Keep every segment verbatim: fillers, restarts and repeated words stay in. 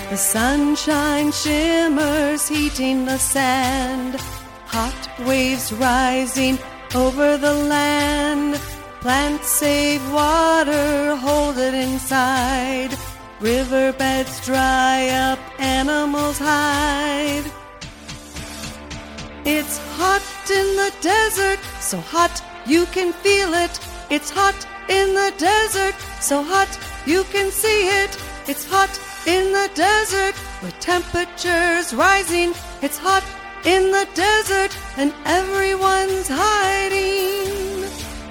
The sunshine shimmers, heating the sand. Hot waves rising over the land. Plants save water, hold it inside. Riverbeds dry up, animals hide. It's hot in the desert, so hot you can feel it. It's hot in the desert, so hot you can see it. It's hot in the desert, with temperatures rising. It's hot in the desert, and everyone's hiding.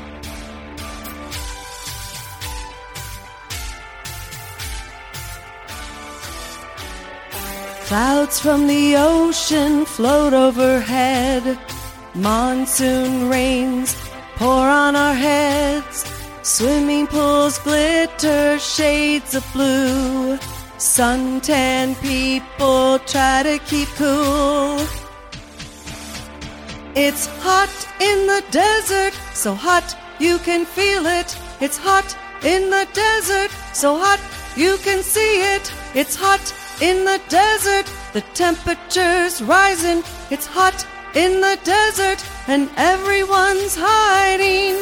Clouds from the ocean float overhead. Monsoon rains pour on our heads. Swimming pools glitter shades of blue. Suntan people try to keep cool. It's hot in the desert, so hot you can feel it. It's hot in the desert, so hot you can see it. It's hot in the desert, the temperature's rising. It's hot in the desert, and everyone's hiding.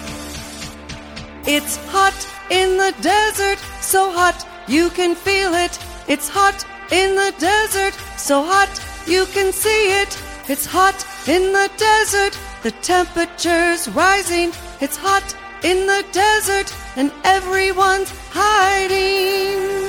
It's hot in the desert, so hot you can feel it. It's hot in the desert, so hot you can see it. It's hot in the desert, the temperature's rising. It's hot in the desert, and everyone's hiding.